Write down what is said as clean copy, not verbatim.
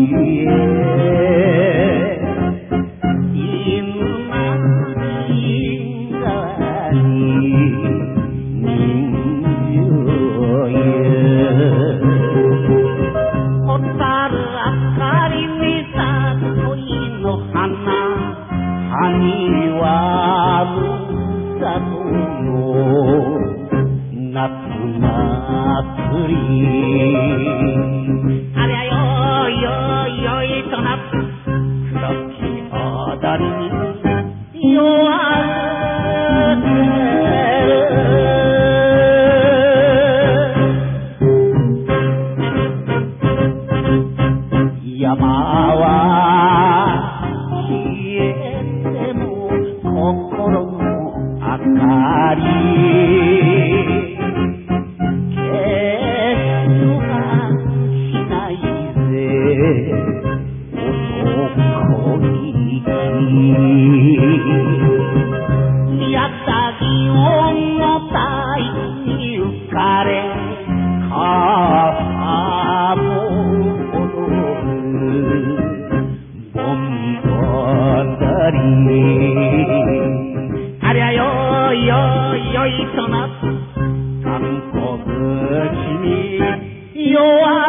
ありゃよいよいよいとな黒き踊りに弱ってる山は消えても心の明かり宮崎音の太に浮かれ傘も踊る盆踊りありゃよいよいよいとな観光口に弱